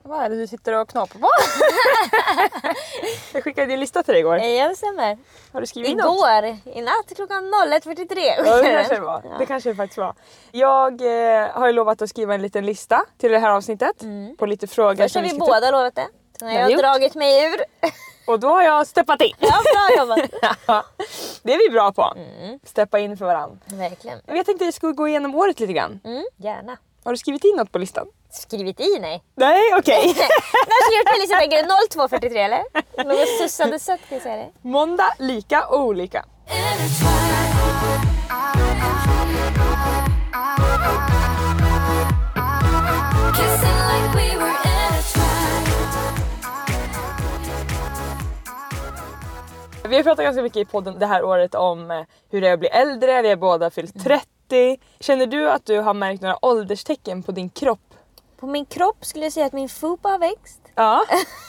Vad är det du sitter och knapar på? Jag skickade din lista till dig igår. Ja, det stämmer. Har du skrivit något? Igår, i natt klockan 01.43. Ja, det kanske det var. Ja. Det kanske det faktiskt var. Jag har ju lovat att skriva en liten lista till det här avsnittet. På lite frågor. Först har vi båda lovat det. Sen har jag dragit mig ur. Och då har jag steppat in. Ja, bra jobbat. Ja, det är vi bra på. Steppa in för varandra. Verkligen. Jag tänkte att jag skulle gå igenom året lite grann. Gärna. Har du skrivit in något på listan? Skrivit i, nej. Nej, okej. Du har skrivit på listan 02.43 eller? Något sussande sätt kan jag säga det. Måndag, lika och olika. Vi har pratat ganska mycket i podden det här året om hur det är att bli äldre. Vi har båda fyllt 30. Känner du att du har märkt några ålderstecken på din kropp? På min kropp skulle jag säga att min fupa har växt. Ja.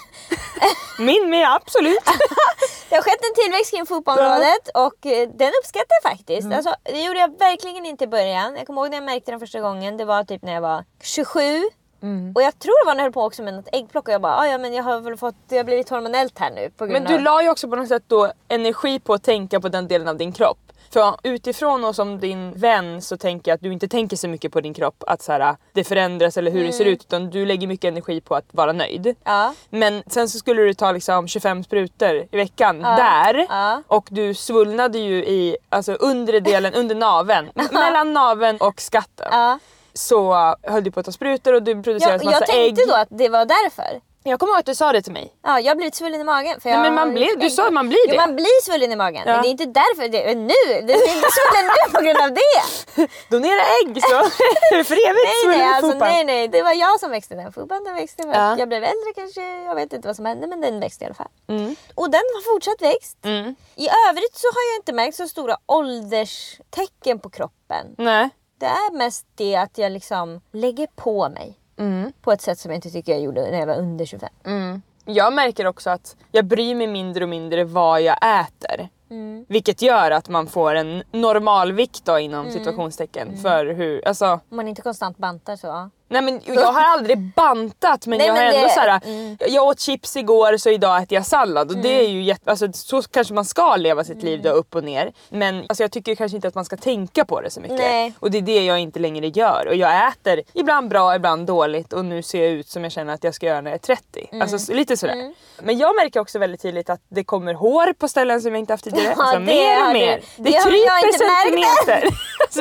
Min med, absolut. Det har skett en tillväxt kring fotbollsområdet och den uppskattar jag faktiskt. Alltså, det gjorde jag verkligen inte i början. Jag kommer ihåg när jag märkte den första gången. Det var typ när jag var 27. Och jag tror det var när jag höll på också med något äggplock och jag bara, ja men jag har väl jag har blivit hormonellt här nu på grund Men du la ju också på något sätt då energi på att tänka på den delen av din kropp. För utifrån och som din vän så tänker jag att du inte tänker så mycket på din kropp att så här, det förändras eller hur det ser ut, utan du lägger mycket energi på att vara nöjd. Ja. Men sen så skulle du ta liksom 25 sprutor i veckan där och du svullnade ju i alltså undre delen, under naveln, mellan naveln och skatten. Så höll du på att ta sprutor och du producerade massa ägg. Jag tänkte då att det var därför. Jag kommer ihåg att du sa det till mig. Ja, jag har blivit svullen i magen. För Nej, men du sa att man blir det. Jo, man blir svullen i magen. Men det är inte därför det är nu. Det är inte svullen nu på grund av det. Donera ägg så för evigt svullen nej. Det var jag som växte den fupan. Den växte för att jag blev äldre kanske. Jag vet inte vad som hände, men den växte i alla fall. Och den har fortsatt växt. I övrigt så har jag inte märkt så stora ålderstecken på kroppen. Nej. Det är mest det att jag liksom lägger på mig. På ett sätt som jag inte tycker jag gjorde när jag var under 25. Jag märker också att jag bryr mig mindre och mindre vad jag äter. Vilket gör att man får en normalvikt då inom situationstecken. För hur, alltså... Om man inte konstant bantar så. Nej men jag har aldrig bantat men jag har ändå såhär, jag åt chips igår så idag äter jag sallad och det är ju alltså, så kanske man ska leva sitt liv då upp och ner. Men alltså, jag tycker kanske inte att man ska tänka på det så mycket. Nej. Och det är det jag inte längre gör. Och jag äter ibland bra, ibland dåligt och nu ser jag ut som jag känner att jag ska göra när jag är 30. Alltså lite sådär. Men jag märker också väldigt tydligt att det kommer hår på ställen som jag inte haft tidigare. Ja, alltså mer och mer. Det kryper centimeter. Alltså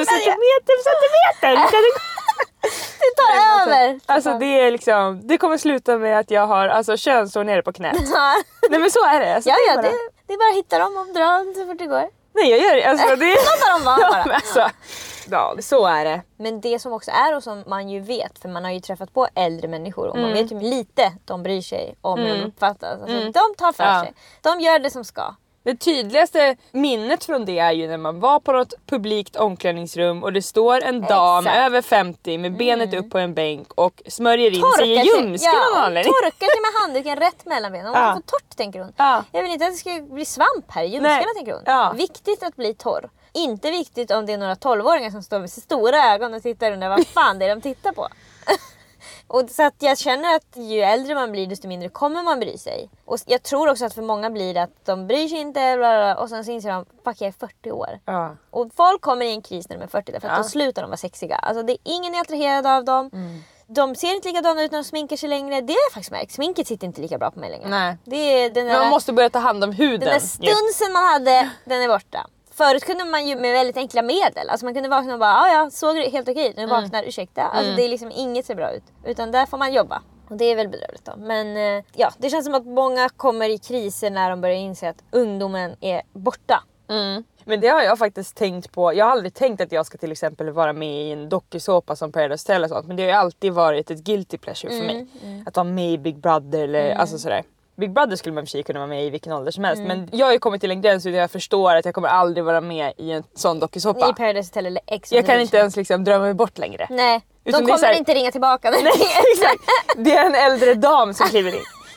centimeter. Det tar över. Alltså det är liksom, det kommer sluta med att jag har alltså könshår nere på knät. Nej men så är det. Alltså, det är bara att hitta dem och dra dem så fort det går. Nej jag gör det. Alltså, det låta dem vara bara. Alltså, ja, så är det. Men det som också är och som man ju vet, för man har ju träffat på äldre människor och man vet ju lite de bryr sig om hur de uppfattas. Alltså, de tar för sig. De gör det som ska. Det tydligaste minnet från det är ju när man var på något publikt omklädningsrum och det står en dam över 50 med benet upp på en bänk och smörjer in sig i ljumsken av anledning. Torkar sig med handduken rätt mellan benen. Om man får torrt tänker hon. Jag vill inte att det ska bli svamp här i ljumskarna tänker hon. Viktigt att bli torr. Inte viktigt om det är några 12-åringar som står med stora ögon och tittar under vad fan det är de tittar på. Och så att jag känner att ju äldre man blir desto mindre kommer man bry sig. Och jag tror också att för många blir det att de bryr sig inte och sen så inser de, fuck jag är 40 år. Och folk kommer i en kris när de är 40 därför att då slutar de vara sexiga. Alltså det är ingen är attraherad av dem. De ser inte likadana ut när de sminkar sig längre. Det är faktiskt märkt. Sminket sitter inte lika bra på mig längre. Nej. Det är den man måste börja ta hand om huden. Den där stunsen man hade, den är borta. Förut kunde man ju med väldigt enkla medel. Alltså man kunde vakna och bara, ja såg det helt okej. Nu vaknar, ursäkta. Alltså det är liksom inget ser bra ut. Utan där får man jobba. Och det är väl bedrövligt då. Men ja, det känns som att många kommer i kriser när de börjar inse att ungdomen är borta. Men det har jag faktiskt tänkt på. Jag har aldrig tänkt att jag ska till exempel vara med i en dokusåpa som Paradise Hotel och sånt. Men det har ju alltid varit ett guilty pleasure för mig. Att vara med i Big Brother eller alltså sådär. Big Brother skulle man för sig kunna vara med i vilken ålder som helst. Men jag har ju kommit till en gräns där jag förstår att jag kommer aldrig vara med i en sån dokusåpa. I Paradise Hotel eller Ex. Jag kan inte ens liksom drömma mig bort längre. Nej, utan de kommer inte ringa tillbaka. Nej, exakt. Det är en äldre dam som kliver in.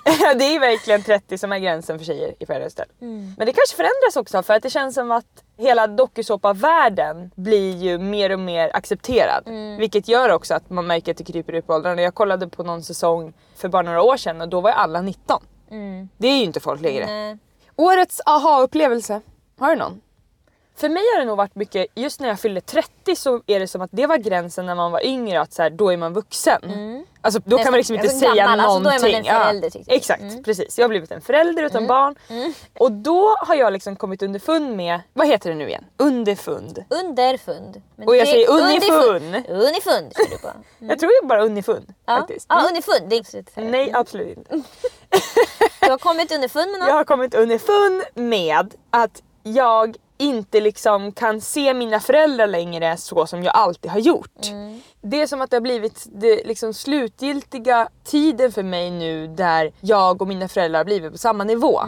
Det är verkligen 30 som är gränsen för tjejer i Paradise Hotel. Men det kanske förändras också för att det känns som att hela dokusåpa-världen blir ju mer och mer accepterad. Vilket gör också att man märker att det kryper upp i åldrarna. Jag kollade på någon säsong för bara några år sedan och då var alla 19. Det är ju inte folk längre. Årets aha-upplevelse. Har du någon? För mig har det nog varit mycket, just när jag fyllde 30 så är det som att det var gränsen när man var yngre, att så här, då är man vuxen. Alltså då kan man liksom inte säga gammal, någonting. Alltså, då är man en förälder, exakt, precis. Jag har blivit en förälder utan barn. Och då har jag liksom kommit underfund med, vad heter det nu igen? Underfund. Men och jag säger unifund. Unifund kör du på. Jag tror det är bara unifund faktiskt. Ja, unifund. Det är absolut Nej, absolut inte. Du har kommit underfund med något? Jag har kommit underfund med att jag inte liksom kan se mina föräldrar längre så som jag alltid har gjort. Det är som att det har blivit det liksom slutgiltiga tiden för mig nu där jag och mina föräldrar har blivit på samma nivå.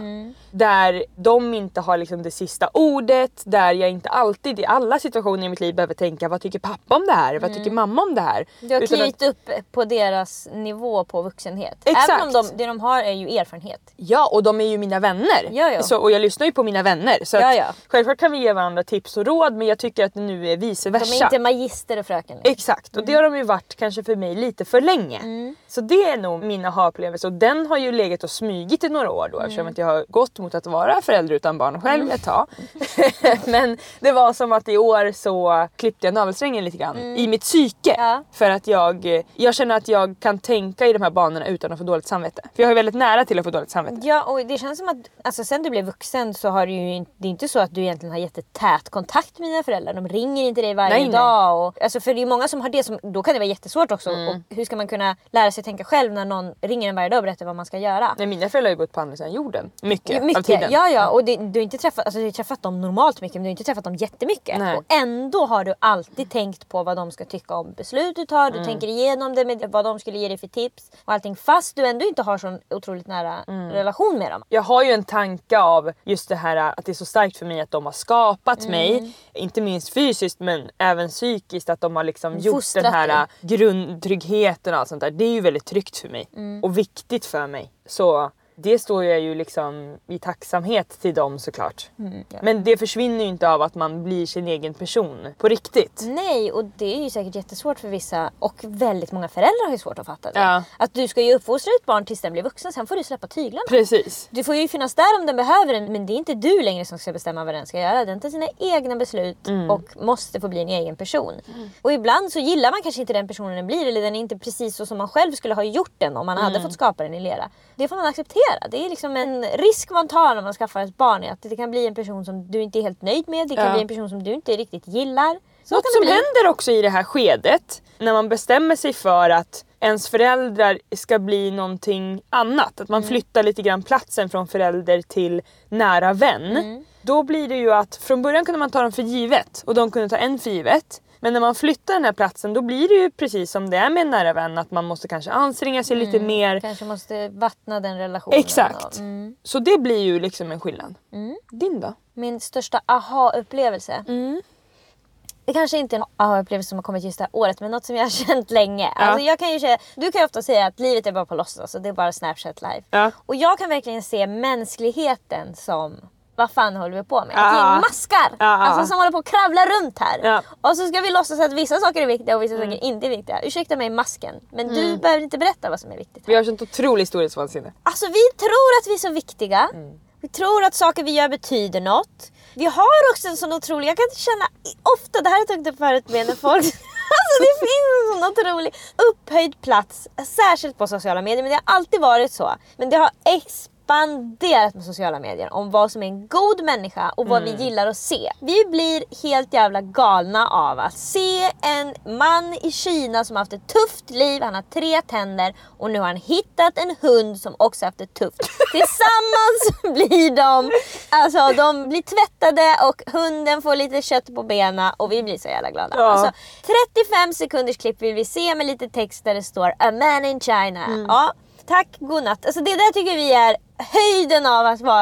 Där de inte har liksom det sista ordet, där jag inte alltid i alla situationer i mitt liv behöver tänka vad tycker pappa om det här, vad tycker mamma om det här. Du har klivit upp på deras nivå på vuxenhet. Exakt. Även om det de har är ju erfarenhet. Ja, och de är ju mina vänner. Ja. Så, och jag lyssnar ju på mina vänner. Så att, självklart kan vi ge varandra tips och råd, men jag tycker att det nu är vice versa. De är inte magister och fröken. Exakt, och det har de ju varit kanske för mig lite för länge. Så det är nog min aha-upplevelse, och den har ju legat och smygit i några år då, eftersom att jag har gått mot att vara förälder utan barn själv ett tag. Men det var som att i år så klippte jag navelsträngen lite grann i mitt psyke. För att jag känner att jag kan tänka i de här banorna utan att få dåligt samvete. För jag är väldigt nära till att få dåligt samvete. Ja, och det känns som att alltså, sen du blev vuxen så har det är inte så att du egentligen har jättetät kontakt med dina föräldrar. De ringer inte dig varje dag. Och, alltså, för det är många som har det, då kan det vara jättesvårt också. Och hur ska man kunna lära sig tänka själv när någon ringer en varje dag och berättar vad man ska göra? Nej, mina föräldrar har ju bott på andra sidan jorden. Mycket av tiden. Ja. Och du har inte träffat, alltså, du har träffat dem normalt mycket, men du har inte träffat dem jättemycket. Nej. Och ändå har du alltid tänkt på vad de ska tycka om beslut du tar. Du tänker igenom det med vad de skulle ge dig för tips och allting, fast du ändå inte har sån otroligt nära relation med dem. Jag har ju en tanke av just det här att det är så starkt för mig att de har skapat mig, inte minst fysiskt men även psykiskt, att de har liksom gjort den här grundtryggheten och allt sånt där. Det är ju väldigt tryggt för mig och viktigt för mig. Så det står jag ju liksom i tacksamhet till dem såklart. Men det försvinner ju inte av att man blir sin egen person på riktigt. Nej, och det är ju säkert jättesvårt för vissa, och väldigt många föräldrar har ju svårt att fatta det. Ja. Att du ska ju uppfostra ett barn tills den blir vuxen, sen får du släppa tyglarna. Precis. Du får ju finnas där om den behöver den, men det är inte du längre som ska bestämma vad den ska göra. Den tar sina egna beslut och måste få bli en egen person. Och ibland så gillar man kanske inte den personen den blir, eller den är inte precis så som man själv skulle ha gjort den om man hade fått skapa den i lera. Det får man acceptera. Det är liksom en risk man tar när man skaffar ett barn, att det kan bli en person som du inte är helt nöjd med. Det kan bli en person som du inte riktigt gillar. Så något som händer också i det här skedet, när man bestämmer sig för att ens föräldrar ska bli någonting annat. Att man flyttar lite grann platsen från förälder till nära vän. Då blir det ju att från början kunde man ta dem för givet och de kunde ta en för givet. Men när man flyttar den här platsen, då blir det ju precis som det är med en nära vän, att man måste kanske anstränga sig lite mer. Kanske måste vattna den relationen. Exakt. Så det blir ju liksom en skillnad. Din då? Min största aha-upplevelse. Det kanske inte är en aha-upplevelse som har kommit just det här året, men något som jag har känt länge. Alltså jag kan ju säga, du kan ju ofta säga att livet är bara på låtsas och det är bara Snapchat live. Och jag kan verkligen se mänskligheten som, vad fan håller vi på med? Ett gäng maskar! Alltså som håller på att kravla runt här. Och så ska vi låtsas att vissa saker är viktiga och vissa saker inte är viktiga. Ursäkta mig, masken. Men du behöver inte berätta vad som är viktigt här. Vi har sånt otroligt storhetsvansinne. Alltså vi tror att vi är så viktiga. Vi tror att saker vi gör betyder något. Vi har också en sån otrolig, jag kan inte känna ofta, det här har jag tagit upp förut med när folk alltså det finns en sån otrolig upphöjd plats, särskilt på sociala medier, men det har alltid varit så. Men det har expanderat med sociala medier om vad som är en god människa och vad vi gillar att se. Vi blir helt jävla galna av att se en man i Kina som har haft ett tufft liv, han har 3 tänder och nu har han hittat en hund som också haft ett tufft. Tillsammans blir de blir tvättade och hunden får lite kött på benen och vi blir så jävla glada. Alltså, 35 sekunders klipp vill vi se med lite text där det står A man in China. Ja, tack, godnatt. Alltså det där tycker vi är höjden av att vara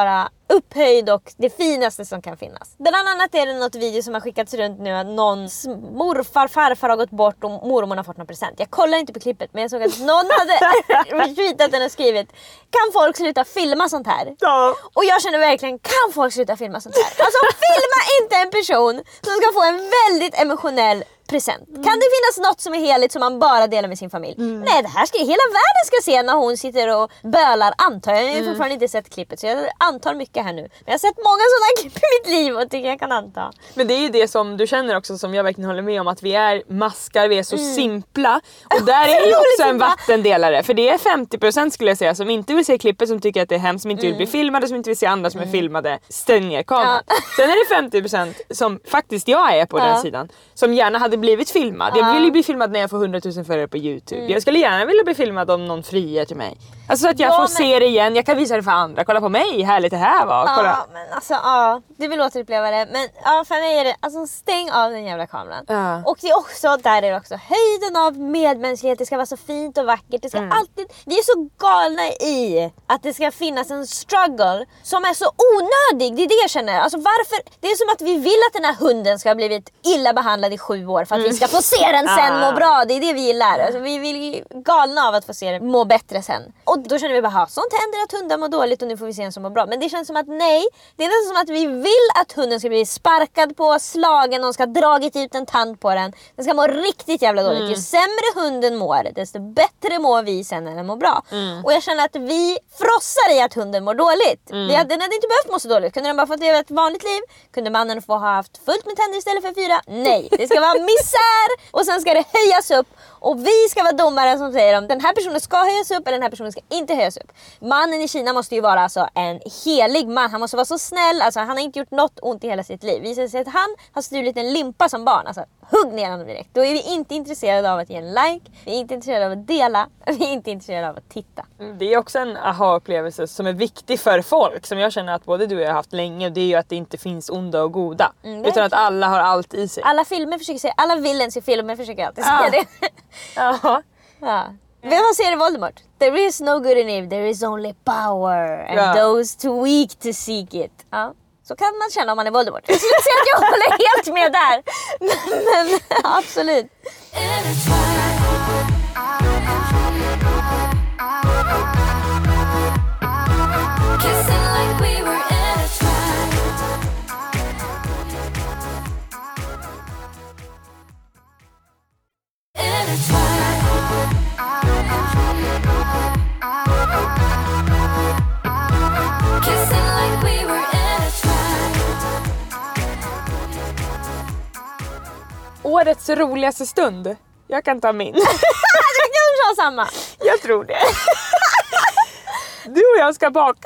upphöjd och det finaste som kan finnas. Bland annat är det något video som har skickats runt nu att någons farfar har gått bort och mormor har fått någon present. Jag kollar inte på klippet men jag såg att någon hade retweetat den och skrivit: kan folk sluta filma sånt här? Ja. Och jag känner verkligen, kan folk sluta filma sånt här? Alltså filma inte en person som ska få en väldigt emotionell present. Kan det finnas något som är heligt som man bara delar med sin familj? Nej, det här ska hela världen ska se när hon sitter och bölar, antar jag. Jag har fortfarande inte sett klippet så jag antar mycket här nu. Men jag har sett många sådana klipp i mitt liv och tycker jag kan anta. Men det är ju det som du känner också, som jag verkligen håller med om, att vi är maskar, vi är så simpla. Och där är ju också en vattendelare. För det är 50% skulle jag säga som inte vill se klippet, som tycker att det är hemskt, som inte vill bli filmade, som inte vill se andra som är filmade. Stäng ner kameran. Ja. Sen är det 50% som faktiskt jag är på den sidan, som gärna hade blivit filmad. Jag vill ju bli filmad när jag får 100 000 följare på YouTube. Jag skulle gärna vilja bli filmad om någon friar till mig. Alltså så att jag får se det igen. Jag kan visa det för andra. Kolla på mig, härligt det här var. Kolla. Ja, men alltså du vill återuppleva det. Men för mig är det, alltså stäng av den jävla kameran. Och det är också, där är det också höjden av medmänsklighet. Det ska vara så fint och vackert. Det ska alltid, vi är så galna i att det ska finnas en struggle som är så onödig. Det är det jag känner. Alltså varför? Det är som att vi vill att den här hunden ska ha blivit illa behandlad i 7 år för att vi ska få se den sen må bra. Det är det vi gillar. Alltså, vi vill galna av att få se den må bättre sen. Och då känner vi bara, sånt händer att hundar mår dåligt och nu får vi se en som mår bra. Men det känns som att nej, det är nästan som att vi vill att hunden ska bli sparkad på, slagen, någon ska dragit ut en tand på den. Den ska må riktigt jävla dåligt. Ju sämre hunden mår, desto bättre mår vi sen när den mår bra. Och jag känner att vi frossar i att hunden mår dåligt. Den hade inte behövt må så dåligt. Kunde den bara fått leva ett vanligt liv? Kunde mannen få ha haft fullt med tänder istället för 4? Nej, det ska vara misär och sen ska det höjas upp. Och vi ska vara domare som säger om den här personen ska höjas upp eller den här personen ska inte höjas upp. Mannen i Kina måste ju vara alltså en helig man. Han måste vara så snäll. Alltså, han har inte gjort något ont i hela sitt liv. Visar sig att han har stulit en limpa som barn. Alltså, hugg ner honom direkt. Då är vi inte intresserade av att ge en like. Vi är inte intresserade av att dela. Vi är inte intresserade av att titta. Det är också en aha-upplevelse som är viktig för folk. Som jag känner att både du och jag har haft länge. Och det är ju att det inte finns onda och goda. Utan att alla har allt i sig. Alla filmer försöker säga. Alla villains i filmer försöker alltid säga det. Ja. Vem man ser i Voldemort? There is no good in evil, there is only power. And those too weak to seek it. Ja. Så kan man känna om man är Voldemort. Jag skulle säga att jag håller helt med där. Men absolut. Årets roligaste stund. Jag kan ta min. Du kan ha samma. Jag tror det. Du och jag ska baka.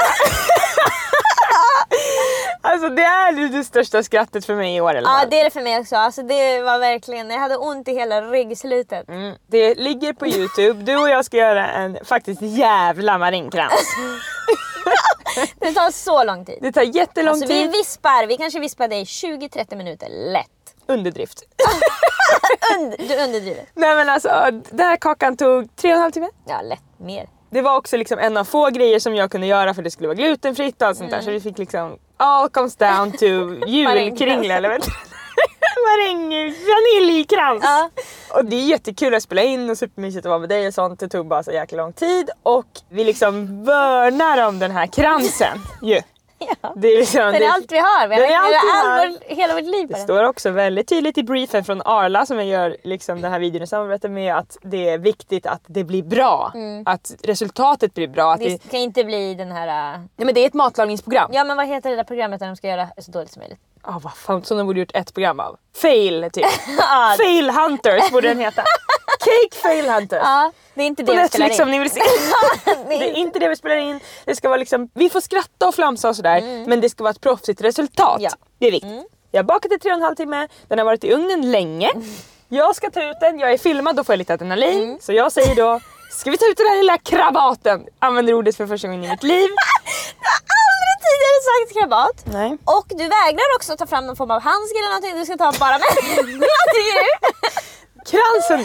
Alltså det är det största skrattet för mig i år. Eller? Ja, det är det för mig också. Alltså det var verkligen, jag hade ont i hela ryggslutet. Det ligger på YouTube. Du och jag ska göra en faktiskt jävla marinkrans. Det tar så lång tid. Det tar jättelång tid. Vi kanske vispade i 20-30 minuter lätt. Underdrift. Du underdriver. Nej men alltså, den här kakan tog 3,5 timmar. Ja, lätt mer. Det var också liksom en av få grejer som jag kunde göra för det skulle vara glutenfritt och allt sånt där. Så vi fick liksom all comes down to julkringla eller vet vaniljkrans. Ja. Och det är jättekul att spela in och supermysigt att vara med dig och sånt. Det tog bara så jäkla lång tid och vi liksom vörnar om den här kransen ju. Ja. Det är liksom, det är allt vi har. Vi har hela vårt liv på det. Det står också väldigt tydligt i briefen från Arla som jag gör liksom den här videon i samarbete med att det är viktigt att det blir bra. Att resultatet blir bra. Att det kan inte bli den här... Nej men det är ett matlagningsprogram. Ja men vad heter det där programmet där de ska göra så dåligt som möjligt? Vad fan som de borde gjort ett program av. Fail typ. Fail Hunters borde den heta. Cake Fail Hunters. Ja, det är inte det vi spelar in. Som ni vill se. Det är inte det vi spelar in. Det ska vara liksom, vi får skratta och flamsa och sådär. Men det ska vara ett proffsigt resultat. Ja. Det är viktigt. Jag har bakat i 3,5 timmar. Den har varit i ugnen länge. Jag ska ta ut den. Jag är filmad, då får jag lite adrenalin. Så jag säger då, ska vi ta ut den här lilla kravaten? Använder ordet för första gången i mitt liv. Jag har aldrig tidigare sagt kravat. Nej. Och du vägrar också ta fram någon form av handske eller någonting. Du ska ta bara med. Vad tycker du? Kransen då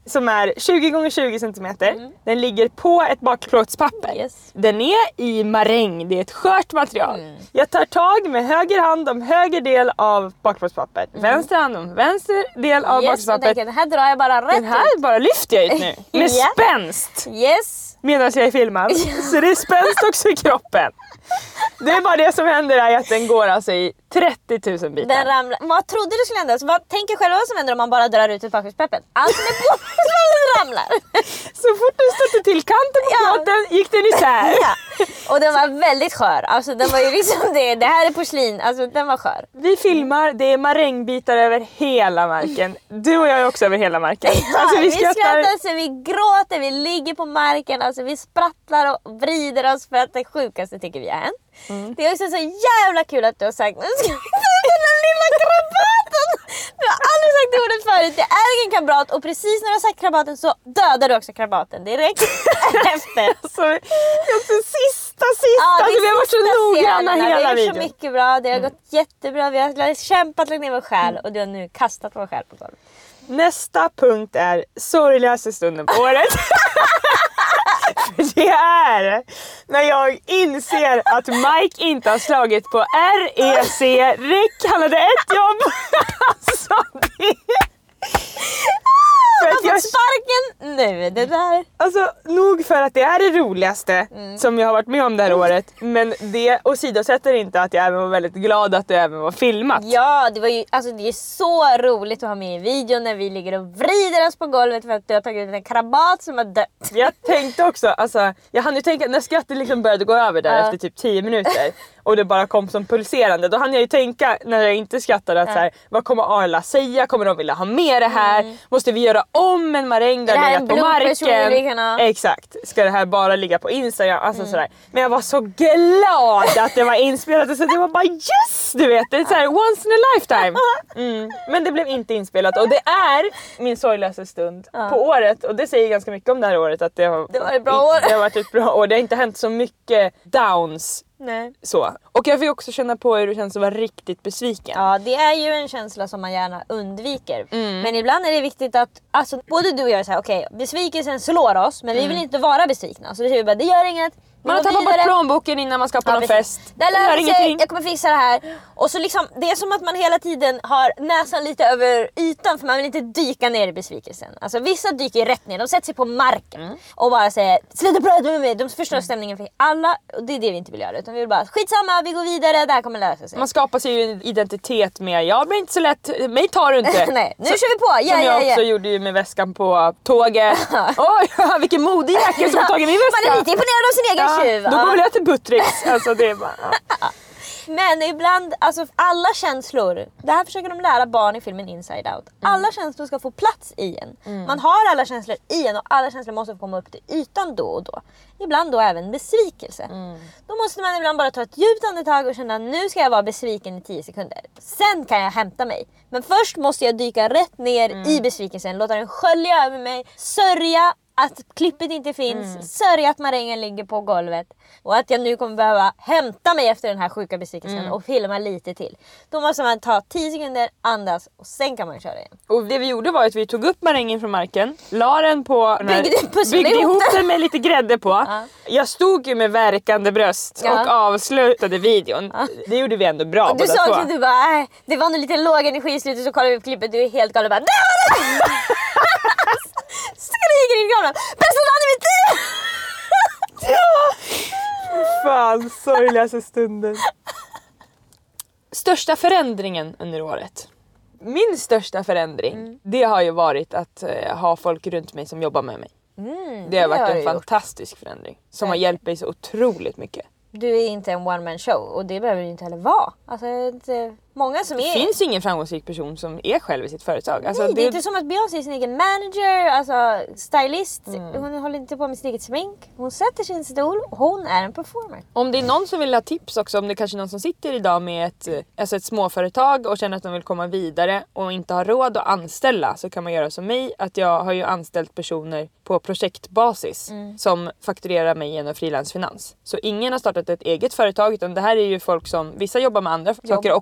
som är 20x20 cm. Den ligger på ett bakplåtspapper. Yes. Den är i maräng, det är ett skört material. Jag tar tag med höger hand om höger del av bakplåtspapper. Vänster hand om vänster del av bakplåtspappret. Den här drar jag bara rätt Den här ut. bara lyfter jag ut nu. Med spänst. Yes. Medan jag är filmad. Så det är spänst också i kroppen. Det är bara det som händer är att den går alltså i 30 000 bitar. Den ramlar. Vad trodde du skulle hända? Så tänk er själva vad som händer om man bara drar ut ett bakplåtspapper. Allt som är på ramlar. Så fort du stötte till kanten på plåten gick den isär. Ja. Och den var väldigt skör. Alltså den var ju liksom det här är porslin. Alltså den var skör. Vi filmar, det är marängbitar över hela marken. Du och jag är också över hela marken. Alltså, vi skrattar så vi gråter, vi ligger på marken. Alltså vi sprattlar och vrider oss för att det sjukaste tycker vi är hänt. Det är också så jävla kul att du har sagt nu ska vi ta den här lilla krabaten. Du har aldrig sagt det ordet förut. Det är ingen krabat och precis när du har sagt krabaten så dödar du också krabaten direkt efter. Alltså, det är också sista. Alltså, vi har varit så noggranna hela videon. Vi har gjort så mycket bra, det har gått jättebra. Vi har kämpat, lagt ner vår själ och du har nu kastat vår själ på golvet. Nästa punkt är sorgligaste stunden på året. Det är när jag inser att Mike inte har slagit på REC REC. Han hade ett jobb. Alltså det... För att jag sparken nu, det där. Alltså nog för att det är det roligaste som jag har varit med om det här året. Men det åsidosätter inte att jag även var väldigt glad att det även var filmat. Ja, det var ju, alltså det är så roligt att ha med i videon när vi ligger och vrider oss på golvet för att du har tagit ut en krabat som har dött. Jag tänkte också, alltså jag hann ju tänka när skrattet liksom började gå över där efter typ 10 minuter. Och det bara kom som pulserande. Då hann jag ju tänka när jag inte skrattade att så här, vad kommer Arla säga? Kommer de vilja ha med det här? Måste vi göra om en maräng där det ligger på marken? Exakt. Ska det här bara ligga på Instagram? Alltså sådär. Men jag var så glad att det var inspelat. Så det var bara yes! Du vet, det är så här, once in a lifetime. Men det blev inte inspelat. Och det är min sorgligaste stund på året. Och det säger ganska mycket om det här året. Att det var ett bra år. Det har varit ett bra år. Det har inte hänt så mycket downs. Nej. Så. Och jag fick också känna på hur det känns att vara riktigt besviken. Ja, det är ju en känsla som man gärna undviker. Men ibland är det viktigt att, alltså både du och jag är såhär, okej, besvikelsen slår oss, men vi vill inte vara besvikna. Så det säger vi bara, det gör inget. Man har tappat bort plånboken innan man ska på någon fest. Det gör ingenting. Jag kommer fixa det här. Och så liksom, det är som att man hela tiden har näsan lite över ytan för man vill inte dyka ner i besvikelsen. Alltså vissa dyker rätt ner, de sätter sig på marken och bara säger sluta prata med mig. De förstör stämningen för alla och det är det vi inte vill göra. Utan vi vill bara skitsamma, vi går vidare, det här kommer lösa sig. Man skapar sig ju en identitet med jag blir inte så lätt, mig tar du inte. Nej, nu kör vi på. Som jag också gjorde ju med väskan på tåget. Oj, vilken modig jäkel som har tagit min väska. Man är lite imponerad av sin egen tjuv. Då går vi till Buttricks. Alltså det är bara... Men ibland, alltså alla känslor, det här försöker de lära barn i filmen Inside Out. Alla känslor ska få plats i en. Man har alla känslor i en och alla känslor måste få komma upp till ytan då och då. Ibland då även besvikelse. Då måste man ibland bara ta ett djupt andetag och känna nu ska jag vara besviken i 10 sekunder. Sen kan jag hämta mig. Men först måste jag dyka rätt ner i besvikelsen. Låta den skölja över mig, sörja att klippet inte finns, sörja att marängen ligger på golvet och att jag nu kommer behöva hämta mig efter den här sjuka besvikelsen och filma lite till. Då måste man ta 10 sekunder, andas och sen kan man köra igen. Och det vi gjorde var att vi tog upp marängen från marken, la den på, byggde ihop den med lite grädde på. Jag stod ju med verkande bröst och avslutade videon. Det gjorde vi ändå bra. Och du sa att du bara, det var en lite låg energi i slutet så kollade vi på klippet, du är helt galen och bara skriker in i kameran. Bästa dagen i mitt liv! Fan, sorgligaste stunden. Största förändringen under året. Min största förändring, det har ju varit att ha folk runt mig som jobbar med mig. Det har varit en fantastisk förändring som har hjälpt mig så otroligt mycket. Du är inte en one-man show och det behöver du inte heller vara. Alltså, många som det finns ingen framgångsrik person som är själv i sitt företag. Alltså, nej, det är inte som att Beyoncé är sin egen manager, alltså stylist. Hon håller inte på med sitt eget smink. Hon sätter sin stol och hon är en performer. Om det är någon som vill ha tips också, om det kanske är någon som sitter idag med ett småföretag och känner att de vill komma vidare och inte har råd att anställa, så kan man göra som mig. Att jag har ju anställt personer på projektbasis som fakturerar mig genom frilansfinans. Så ingen har startat ett eget företag utan det här är ju folk som, vissa jobbar med andra saker också.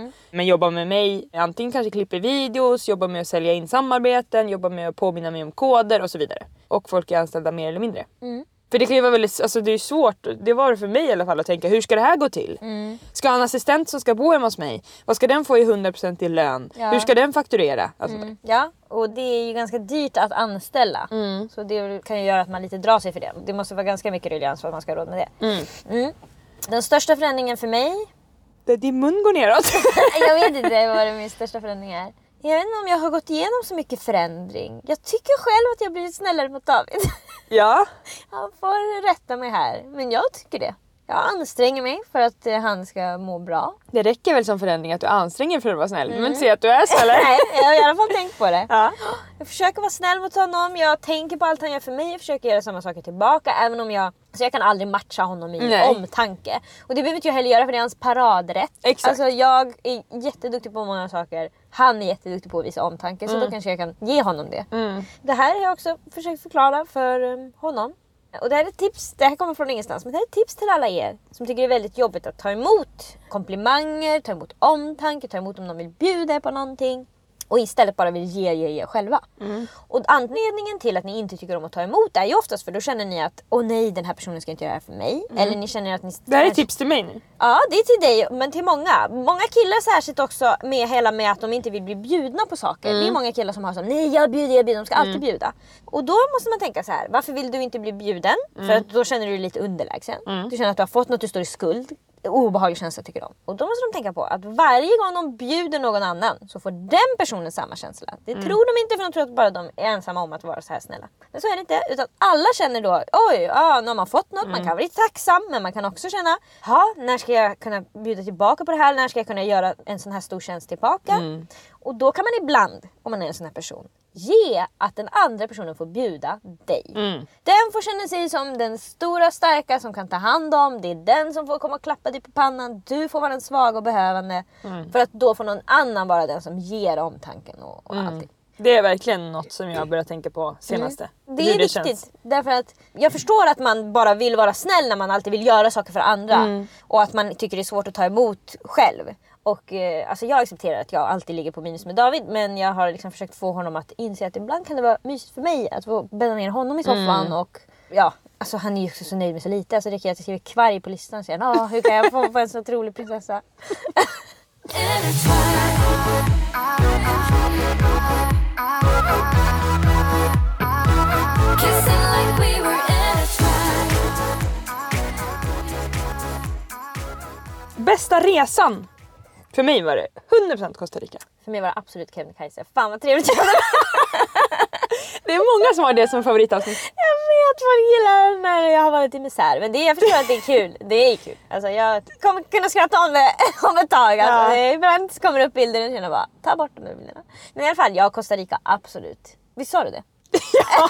Men jobbar med mig, antingen kanske klipper videos, jobbar med att sälja in samarbeten, jobbar med att påminna mig om koder och så vidare. Och folk är anställda mer eller mindre. För det kan ju vara väldigt, alltså det är svårt, det var det för mig i alla fall att tänka, hur ska det här gå till? Ska ha en assistent som ska bo hemma hos mig? Vad ska den få i 100% i lön? Ja. Hur ska den fakturera? Alltså ja, och det är ju ganska dyrt att anställa. Så det kan ju göra att man lite drar sig för det. Det måste vara ganska mycket ruljans för att man ska ha råd med det. Den största förändringen för mig... Din mun går neråt. Jag vet inte vad min största förändring är. Jag vet inte om jag har gått igenom så mycket förändring. Jag tycker själv att jag blivit snällare mot David. Ja. Han får rätta mig här. Men jag tycker det. Jag anstränger mig för att han ska må bra. Det räcker väl som förändring att du anstränger för att vara snäll. Du vill inte säga att du är snäll. Nej, jag har i alla fall tänkt på det. Ja. Jag försöker vara snäll mot honom. Jag tänker på allt han gör för mig. Jag försöker göra samma saker tillbaka. Även om jag kan aldrig matcha honom i omtanke. Och det behöver inte jag heller göra för det är hans paradrätt. Exakt. Alltså jag är jätteduktig på många saker. Han är jätteduktig på att visa omtanke. Så då kanske jag kan ge honom det. Det här har jag också försökt förklara för honom. Och det här är ett tips, det här kommer från ingenstans, men det här är ett tips till alla er som tycker det är väldigt jobbigt att ta emot komplimanger, ta emot omtanke, ta emot om de vill bjuda på någonting och istället bara vill ge själva. Och anledningen till att ni inte tycker om att ta emot är ju oftast för då känner ni att åh nej, den här personen ska inte göra det här för mig. Eller ni känner att ni... Det här är tips till mig nu. Ja, det är till dig, men till många. Många killar särskilt också med att de inte vill bli bjudna på saker. Det är många killar som har så nej jag bjuder, de ska alltid bjuda. Och då måste man tänka så här, varför vill du inte bli bjuden? För att då känner du dig lite underlägsen. Du känner att du har fått något, du står i skuld. Obehaglig känsla tycker de. Och då måste de tänka på att varje gång de bjuder någon annan så får den personen samma känsla. Det tror de inte för de tror att bara de är ensamma om att vara så här snälla. Men så är det inte. Utan alla känner då, oj, nu har man fått något. Man kan vara lite tacksam men man kan också känna, när ska jag kunna bjuda tillbaka på det här? När ska jag kunna göra en sån här stor tjänst tillbaka? Och då kan man ibland, om man är en sån här person, ge att den andra personen får bjuda dig. Den får känna sig som den stora starka som kan ta hand om. Det är den som får komma och klappa dig på pannan. Du får vara den svaga och behövande. För att då får någon annan vara den som ger omtanken och allting. Det är verkligen något som jag har börjat tänka på senaste. Det är viktigt. Känns. Därför att jag förstår att man bara vill vara snäll när man alltid vill göra saker för andra. Och att man tycker det är svårt att ta emot själv. Och alltså jag accepterar att jag alltid ligger på minus med David. Men jag har liksom försökt få honom att inse att ibland kan det vara mysigt för mig att få bädda ner honom i soffan. Och ja, alltså han är ju också så nöjd med så lite. Alltså det räcker att jag skriver kvarg på listan. Så hur kan jag få en så otrolig prinsessa? Bästa resan? För mig var det 100% Costa Rica. För mig var det absolut Kebnekaise. Fan vad trevligt. Det är många som har det som favoritavsnitt. Jag vet vad jag gillar när jag har varit i misär. Men jag förstår att det är kul. Det är kul. Alltså jag kommer kunna skratta om det om ett tag. Alltså, ibland kommer det upp bilder och känner bara, ta bort de där bilderna. Men i alla fall, jag Costa Rica, absolut. Visst sa du det? Ja.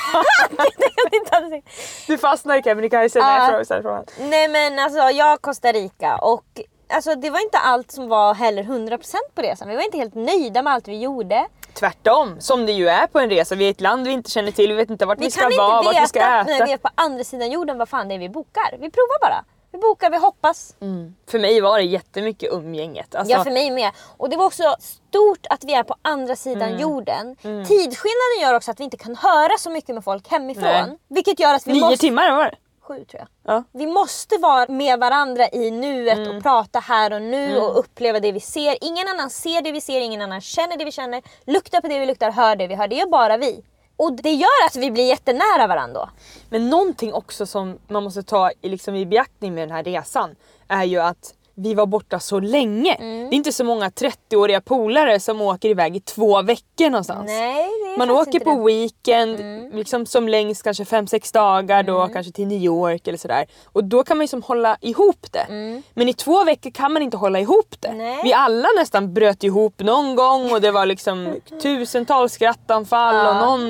Du fastnar i Kebnekaise när jag frågar. Nej men alltså, jag Costa Rica och alltså, det var inte allt som var heller 100% på resan. Vi var inte helt nöjda med allt vi gjorde. Tvärtom, som det ju är på en resa. Vi är ett land vi inte känner till, vi vet inte vart vi ska vara, vart vi ska äta. När vi är på andra sidan jorden, vad fan det är vi bokar. Vi provar bara. Vi bokar, vi hoppas. För mig var det jättemycket umgänget. Alltså... Ja, för mig med. Och det var också stort att vi är på andra sidan jorden. Tidsskillnaden gör också att vi inte kan höra så mycket med folk hemifrån. Nej. Vilket gör att vi 9 timmar var det. 7 tror jag. Ja. Vi måste vara med varandra i nuet och prata här och nu och uppleva det vi ser. Ingen annan ser det vi ser, ingen annan känner det vi känner. Luktar på det vi luktar, hör det vi hör. Det är bara vi. Och det gör att vi blir jättenära varandra. Men någonting också som man måste ta i beaktning med den här resan är ju att vi var borta så länge. Det är inte så många 30-åriga polare som åker iväg i 2 veckor någonstans. Nej, man åker på weekend, liksom som längst kanske 5-6 dagar då, kanske till New York eller sådär. Och då kan man liksom hålla ihop det. Men i 2 veckor kan man inte hålla ihop det. Nej. Vi alla nästan bröt ihop någon gång och det var liksom tusentals skrattanfall och någon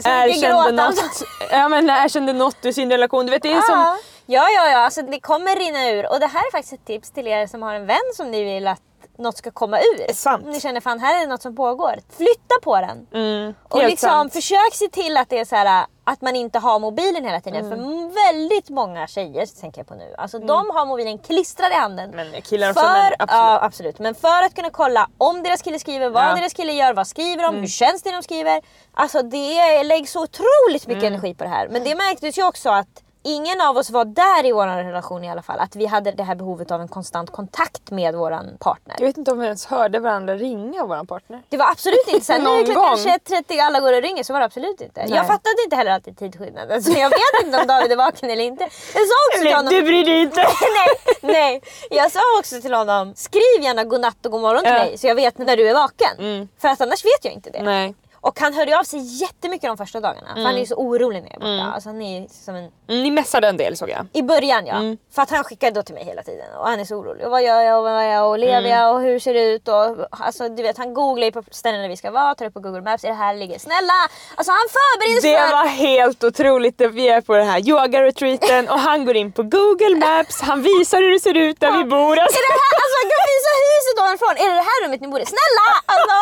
erkände något ur sin relation. Du vet, det är som... Ja, alltså det kommer rinna ur. Och det här är faktiskt ett tips till er som har en vän som ni vill att något ska komma ur. Ni känner fan här är det något som pågår. Flytta på den. Och liksom försök se till att det är så här att man inte har mobilen hela tiden. För väldigt många tjejer, tänker jag på nu, alltså de har mobilen klistrad i handen. Men killar också, absolut. Ja, absolut. Men för att kunna kolla om deras kille skriver, vad deras kille gör, vad skriver de, hur känns det de skriver. Alltså det läggs så otroligt mycket energi på det här. Men det märktes ju också att ingen av oss var där i vår relation i alla fall. Att vi hade det här behovet av en konstant kontakt med våran partner. Jag vet inte om vi ens hörde varandra ringa våran partner. Det var absolut inte. Sen när klockan 21:30 alla går och ringer så var det absolut inte. Nej. Jag fattade inte heller alltid tidsskillnaden. Så jag vet inte om David är vaken eller inte. Jag sa också till honom, du bryr dig inte. nej. Jag sa också till honom, skriv gärna godnatt och god morgon till mig. Så jag vet när du är vaken. För att annars vet jag inte det. Nej. Och han hörde av sig jättemycket de första dagarna. För han är ju så orolig när jag är borta. Alltså han är som en... Ni messade en del, såg jag. I början, ja. För att han skickade då till mig hela tiden. Och han är så orolig. Och vad gör jag? Och vad gör jag? Och lever jag? Och hur ser det ut? Och alltså du vet, han googlar ju på ställen där vi ska vara. Tar upp på Google Maps. Är det här ligger? Snälla! Alltså han förbereder sig. Det var helt otroligt. Vi är på den här yoga-retreaten. Och han går in på Google Maps. Han visar hur det ser ut där vi bor. Alltså. Är det här? Alltså han kan visa huset ovanifrån. Är det här rummet ni bor i? Snälla! Alltså...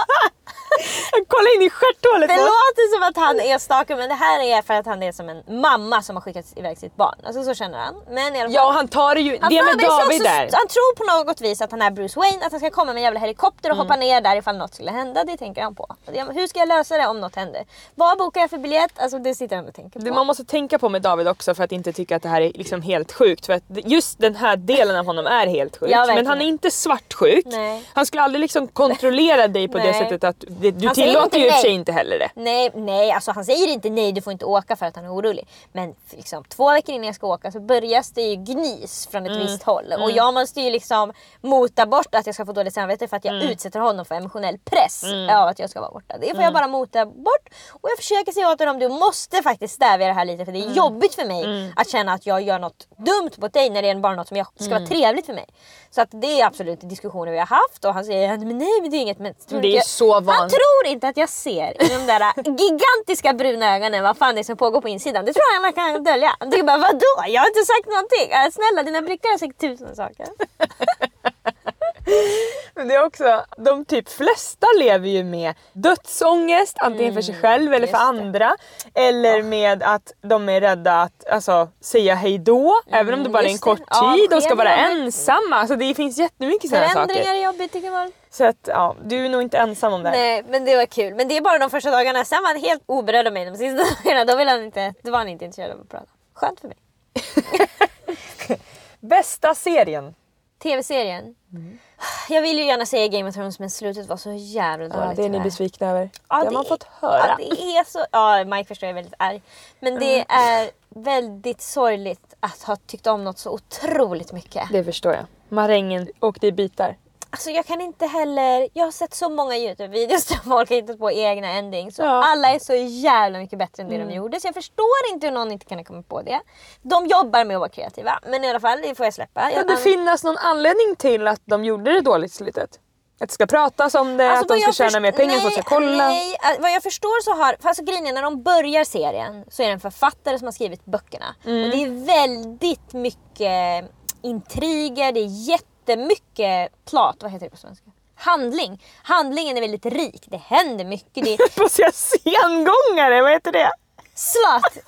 Kolla in i stjärthålet. Det låter som att han är stalker, men det här är för att han är som en mamma som har skickat iväg sitt barn. Alltså så känner han. Men i alla fall, ja, han tar ju det med David där. Han tror på något vis att han är Bruce Wayne, att han ska komma med en jävla helikopter och hoppa ner där ifall något skulle hända. Det tänker han på. Hur ska jag lösa det om något händer? Vad bokar jag för biljett? Alltså det sitter han och tänker på. Det man måste tänka på med David också för att inte tycka att det här är liksom helt sjukt. För att just den här delen av honom är helt sjuk. Ja, men han är inte svartsjuk. Nej. Han skulle aldrig liksom kontrollera dig på det sättet att du tillåter ju sig inte heller det. Nej, alltså han säger inte nej, du får inte åka för att han är orolig. Men liksom 2 veckor innan jag ska åka så börjar det ju gnys från ett visst håll. Och jag måste ju liksom mota bort att jag ska få dåligt samvete för att jag utsätter honom för emotionell press av att jag ska vara borta. Det får jag bara mota bort. Och jag försöker säga åt honom, du måste faktiskt stävja det här lite, för det är jobbigt för mig att känna att jag gör något dumt mot dig när det är bara något som ska vara trevligt för mig. Så att det är absolut diskussioner vi har haft och han säger men nej, men det är inget. Men det är så vanligt. Han tror inte att jag ser i de där gigantiska bruna ögonen vad fan det är som pågår på insidan. Det tror jag man kan dölja. Han tycker bara, vadå? Jag har inte sagt någonting. Snälla, dina blickar har sagt 1000 saker. Men det är också, de typ flesta lever ju med dödsångest, antingen för sig själv eller för andra. Eller med att de är rädda att säga hej då, även om det bara är en kort tid. De ska vara ensamma. Alltså det finns jättemycket sådana saker. Förändringar är jobbigt, tycker man. Så att du är nog inte ensam om det här. Nej, men det var kul. Men det är bara de första dagarna. Sen var han helt oberörd av mig de sista dagarna. Då var han inte intresserad av att prata. Skönt för mig. Bästa serien? TV-serien? Jag vill ju gärna säga Game of Thrones, men slutet var så jävla dåligt. Det är ni besvikna över. Det har man fått höra. Ja, det är så... Ja, Mike förstår jag är väldigt arg. Men det är väldigt sorgligt att ha tyckt om något så otroligt mycket. Det förstår jag. Marängen åkte i bitar. Alltså jag kan inte heller... Jag har sett så många YouTube-videos där folk har hittat på egna endings. Alla är så jävla mycket bättre än det de gjorde. Så jag förstår inte hur någon inte kan komma på det. De jobbar med att vara kreativa. Men i alla fall, det får jag släppa. Kan det finnas någon anledning till att de gjorde det dåligt i slutet? Att det ska pratas om det, att de ska tjäna mer pengar, så ska kolla. Nej, vad jag förstår så har... Alltså grejen är, när de börjar serien så är det en författare som har skrivit böckerna. Och det är väldigt mycket intriger, det är jättemycket plot, vad heter det på svenska? Handlingen är väldigt rik, det händer mycket. Det får säga sengångare, vad heter det? Slott.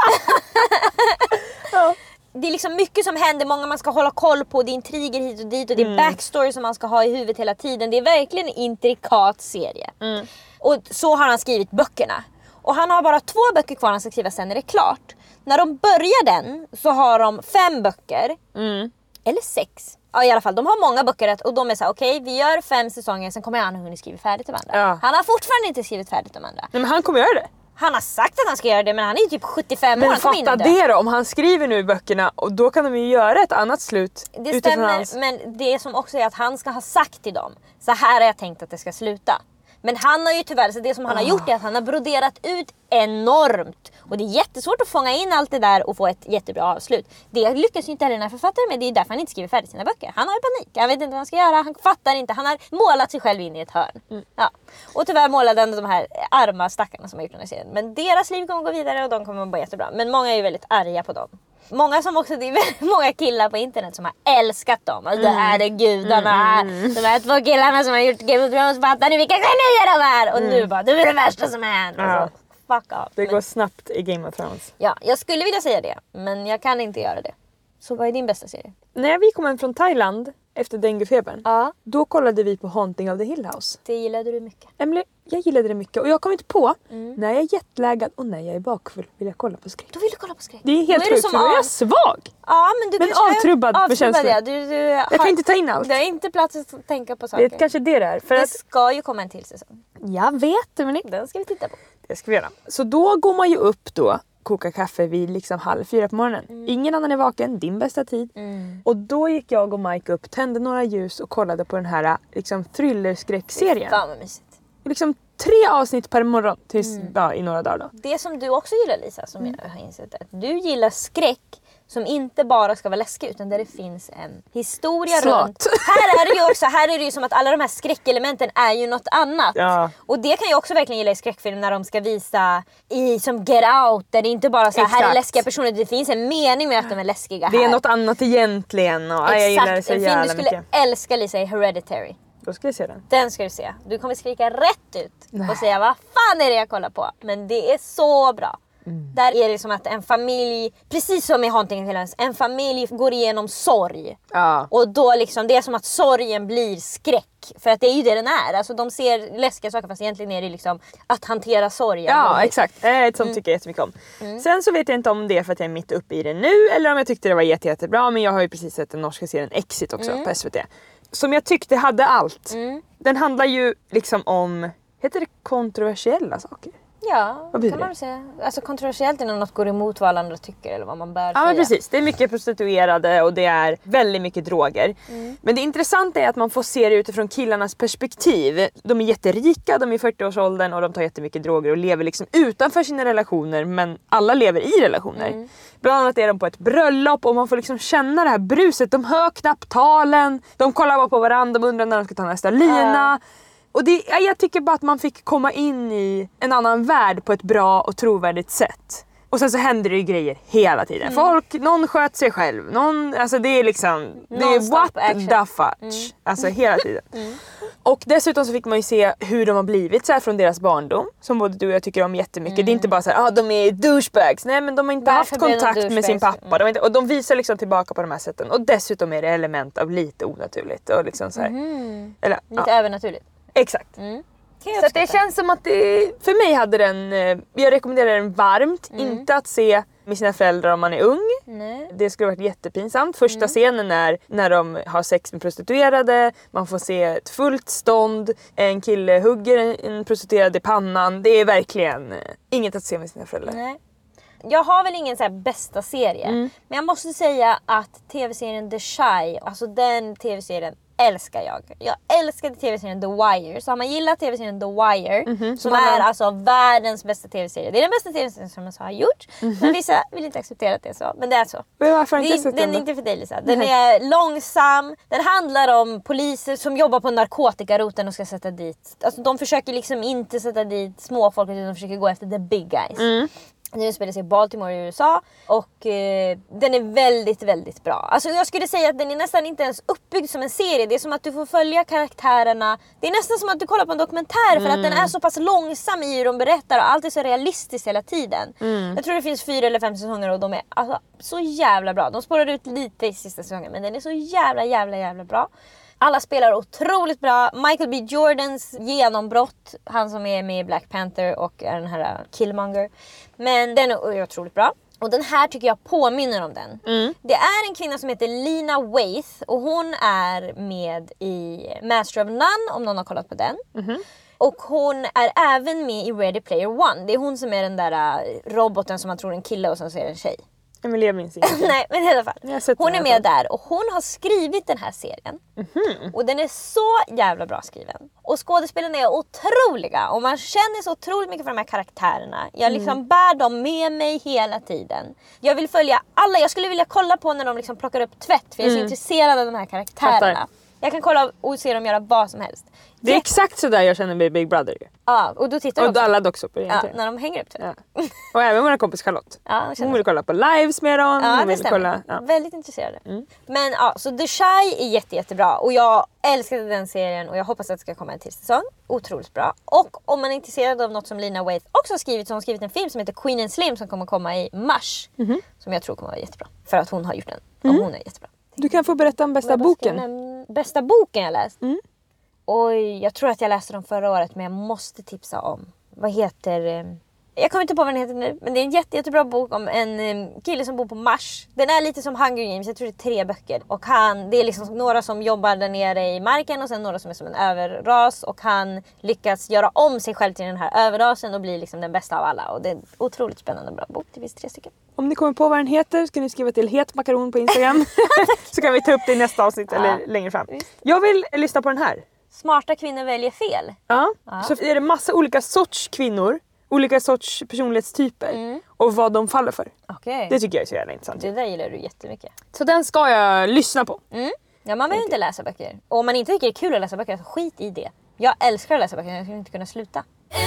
Det är liksom mycket som händer, många man ska hålla koll på, det är intriger hit och dit och det är backstory som man ska ha i huvudet hela tiden. Det är verkligen en intrikat serie. Och så har han skrivit böckerna. Och han har bara 2 böcker kvar han ska skriva, sen är det klart. När de börjar den så har de 5 böcker. Eller 6. Ja, i alla fall, de har många böcker och de är så här: okej, vi gör 5 säsonger, sen kommer han hunnit skriva färdigt de andra. Han har fortfarande inte skrivit färdigt de andra. Nej, men han kommer göra det. Han har sagt att han ska göra det, men han är ju typ 75 år. Men fatta det då, om han skriver nu i böckerna, och då kan de ju göra ett annat slut. Det stämmer, men det som också är att han ska ha sagt till dem: så här har jag tänkt att det ska sluta. Men han har ju tyvärr, så det som han har gjort är att han har broderat ut enormt. Och det är jättesvårt att fånga in allt det där och få ett jättebra avslut. Det lyckas ju inte heller den här författaren med. Det är därför han inte skriver färdigt sina böcker. Han har ju panik, han vet inte vad han ska göra, han fattar inte. Han har målat sig själv in i ett hörn. Ja. Och tyvärr målade han de här arma stackarna som har gjort den här serien. Men deras liv kommer att gå vidare och de kommer att vara jättebra. Men många är ju väldigt arga på dem. Många som också, det är väldigt många killar på internet som har älskat dem. Alltså, det här är gudarna. De här 2 killarna som har gjort Game of Thrones, fattar ni vilka genier de är? Och nu bara, det är det värsta som har hänt. Alltså, fuck off. Det går snabbt i Game of Thrones. Ja, jag skulle vilja säga det, men jag kan inte göra det. Så vad är din bästa serie? När vi kom hem från Thailand efter denguefebern, då kollade vi på Haunting of the Hill House. Det gillade du mycket. Emily, jag gillade det mycket och jag kom inte på när jag är jetlaggad och när jag är bakfull vill jag kolla på skräck. Då vill du kolla på skräck? Det är helt sjukt för då är jag svag. Ja, men du avtrubbad för känslor. Ja. Jag kan inte ta in allt. Du har inte plats att tänka på saker. Det är kanske det där. För det ska ju komma en till säsong. Jag vet, men den ska vi titta på. Det ska vi göra. Så då går man ju upp då, koka kaffe vid liksom 3:30 på morgonen. Ingen annan är vaken, din bästa tid. Och då gick jag och Mike upp, tände några ljus och kollade på den här liksom thrillerskräckserien. Fan vad mysigt. Liksom 3 avsnitt per morgon tills, i några dagar då. Det som du också gillar, Lisa, som jag har insett, att du gillar skräck som inte bara ska vara läskig utan där det finns en historia runt. Här är det ju som att alla de här skräckelementen är ju något annat. Ja. Och det kan jag också verkligen gilla i skräckfilm när de ska visa som Get Out, där det inte bara så här är läskiga personer, det finns en mening med att de är läskiga här. Det är något annat egentligen. Och jag gillar det så jävla mycket. En film du skulle älska, Lisa, är Hereditary. Då ska jag se den. Den ska du se. Du kommer skrika rätt ut och säga vad fan är det jag kollar på. Men det är så bra. Där är det som att en familj, precis som i Haunting of Hill House, en familj går igenom sorg. Ja. Och då liksom, det är som att sorgen blir skräck. För att det är ju det den är. Alltså de ser läskiga saker fast egentligen är det liksom att hantera sorgen. Ja, exakt. Ett sånt tycker jag jättemycket om. Sen så vet jag inte om det är för att jag är mitt uppe i det nu eller om jag tyckte det var jättebra. Men jag har ju precis sett den norska serien Exit också på SVT. Som jag tyckte hade allt. Den handlar ju liksom om, heter det kontroversiella saker? Ja, kan man väl säga. Alltså kontroversiellt är när något går emot vad alla andra tycker eller vad man bör säga. Ja, men precis. Det är mycket prostituerade och det är väldigt mycket droger. Men det intressanta är att man får se det utifrån killarnas perspektiv. De är jätterika, de är i 40-årsåldern och de tar jättemycket droger och lever liksom utanför sina relationer, men alla lever i relationer. Bland annat är de på ett bröllop och man får liksom känna det här bruset. De hör knappt talen, de kollar bara på varandra, de undrar när de ska ta nästa lina. Och jag tycker bara att man fick komma in i en annan värld på ett bra och trovärdigt sätt. Och sen så händer det ju grejer hela tiden. Någon sköt sig själv. Alltså det är liksom, det är what the fuck. Alltså hela tiden. Och dessutom så fick man ju se hur de har blivit så här från deras barndom. Som både du och jag tycker om jättemycket. Det är inte bara så här, de är douchebags. Nej, men de har inte haft kontakt med sin pappa. Och de visar liksom tillbaka på de här sätten. Och dessutom är det element av lite onaturligt. Och liksom så här, eller, lite övernaturligt. Exakt. Så det känns som att för mig hade den, jag rekommenderar den varmt, inte att se med sina föräldrar om man är ung. Nej. Det skulle varit jättepinsamt. Första scenen är när de har sex med prostituerade, man får se ett fullt stånd, en kille hugger en prostituerad i pannan. Det är verkligen inget att se med sina föräldrar. Nej. Jag har väl ingen så här bästa serie, men jag måste säga att tv-serien The Chi, alltså den tv-serien älskar jag. Jag älskade tv-serien The Wire. Så har man gillat tv-serien The Wire, som är alltså världens bästa tv-serie. Det är den bästa tv-serien som jag har gjort. Men vissa vill inte acceptera att det är så. Men det är så. Den är inte för dig, Lisa. Den är långsam. Den handlar om poliser som jobbar på narkotikaroten och ska sätta dit. Alltså de försöker liksom inte sätta dit småfolk, utan de försöker gå efter the big guys. Den spelar sig i Baltimore i USA och den är väldigt, väldigt bra. Alltså jag skulle säga att den är nästan inte ens uppbyggd som en serie. Det är som att du får följa karaktärerna. Det är nästan som att du kollar på en dokumentär för att den är så pass långsam i hur de berättar och allt är så realistiskt hela tiden. Jag tror det finns 4 eller 5 säsonger och de är alltså så jävla bra. De spårar ut lite i sista säsongen, men den är så jävla bra. Alla spelar otroligt bra. Michael B. Jordans genombrott, han som är med i Black Panther och är den här Killmonger. Men den är otroligt bra. Och den här tycker jag påminner om den. Det är en kvinna som heter Lena Waithe och hon är med i Master of None, om någon har kollat på den. Och hon är även med i Ready Player One. Det är hon som är den där roboten som man tror är en kille och som ser en tjej. Men jag minns inte. Nej, men i alla fall. Hon är med där och hon har skrivit den här serien. Och den är så jävla bra skriven. Och skådespelarna är otroliga. Och man känner så otroligt mycket för de här karaktärerna. Jag liksom bär dem med mig hela tiden. Jag vill följa alla. Jag skulle vilja kolla på när de liksom plockar upp tvätt. För jag är så intresserad av de här karaktärerna. Jag kan kolla och se dem göra vad som helst. Det är exakt så där jag känner med Big Brother. Ja, och då tittar och också. Alla också på det. Ja, när de hänger upp det. Ja. Och även vår kompis Charlotte. Ja, hon vill kolla på lives med dem. Ja, hon det vill kolla, väldigt intresserad. Men ja, så The Shy är jättebra. Och jag älskade den serien och jag hoppas att det ska komma en till säsong. Otroligt bra. Och om man är intresserad av något som Lena Waithe också har skrivit, så har hon skrivit en film som heter Queen and Slim som kommer komma i mars. Som jag tror kommer vara jättebra. För att hon har gjort den. Och hon är jättebra. Du kan få berätta om bästa boken. Bästa boken jag läst? Oj, jag tror att jag läste dem förra året, men jag måste tipsa om. Vad heter... Jag kommer inte på vad den heter nu, men det är en jättebra bok om en kille som bor på Mars. Den är lite som Hunger Games, jag tror det är 3 böcker. Och det är liksom några som jobbar där nere i marken och sen några som är som en överras. Och han lyckas göra om sig själv till den här överrasen och bli liksom den bästa av alla. Och det är en otroligt spännande och bra bok, det finns 3 stycken. Om ni kommer på vad den heter ska ni skriva till Het Makaron på Instagram. Så kan vi ta upp det i nästa avsnitt eller längre fram. Jag vill lyssna på den här. Smarta kvinnor väljer fel. Ja. Så är det massa olika sorts kvinnor. Olika sorts personlighetstyper. Och vad de faller för. Okay. Det tycker jag är så jävla intressant. Det där gillar du jättemycket. Så den ska jag lyssna på. Ja, man vill inte läsa böcker. Och om man inte tycker det är kul att läsa böcker, så skit i det. Jag älskar att läsa böcker, jag skulle inte kunna sluta.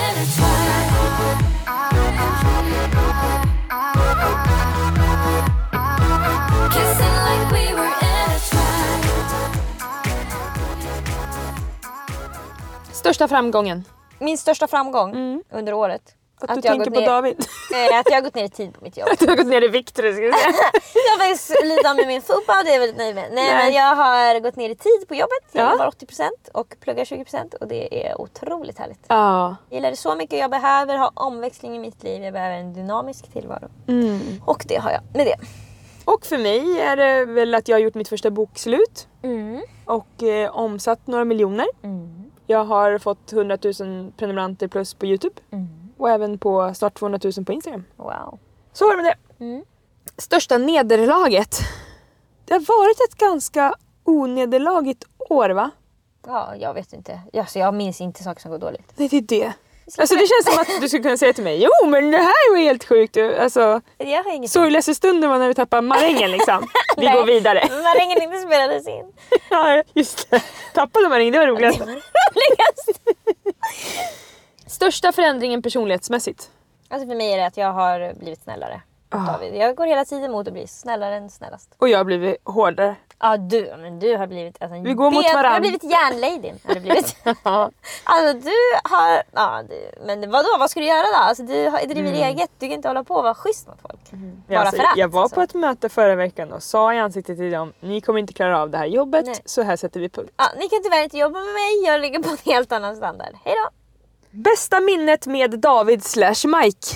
Största framgången? Min största framgång under året. Att du tänker på David? Att jag har gått ner i tid på mitt jobb. Att du har gått ner i vikt, ska jag säga. Jag har faktiskt lite med min fotboll, det är jag väldigt nöjd med. Nej, men jag har gått ner i tid på jobbet. Jag jobbar 80% och pluggar 20%. Och det är otroligt härligt. Jag gillar det så mycket. Jag behöver ha omväxling i mitt liv. Jag behöver en dynamisk tillvaro. Och det har jag med det. Och för mig är det väl att jag har gjort mitt första bokslut. Och omsatt några miljoner. Jag har fått 100 000 prenumeranter plus på YouTube. Och även på snart 200 000 på Instagram. Wow. Så var det med det. Största nederlaget. Det har varit ett ganska onederlagigt år, va? Ja, jag vet inte. Alltså, jag minns inte saker som går dåligt. Nej, det är det. Alltså det känns som att du skulle kunna säga till mig, jo men det här var helt sjukt. Alltså, sorgligaste stunden var när vi tappade marängen liksom. Vi går vidare. Marängen inte spelades in. Ja, just det. Tappade marängen, det var roligast. Största förändringen personlighetsmässigt? Alltså för mig är det att jag har blivit snällare. David. Jag går hela tiden mot att bli snällare än snällast. Och jag har blivit hårdare. Ja, du har blivit... Alltså, vi går mot varandra. Du har blivit järnladyn. Har du blivit. Alltså du har... Ja, men vadå? Vad ska du göra då? Alltså du driver eget. Du kan inte hålla på och vara schysst mot folk. Bara alltså, för att. Jag var på ett möte förra veckan och sa i ansiktet till dem, ni kommer inte klara av det här jobbet. Nej. Så här sätter vi punkt. Ja, ni kan tyvärr inte jobba med mig. Jag ligger på en helt annan standard. Hej då! Bästa minnet med David / Mike?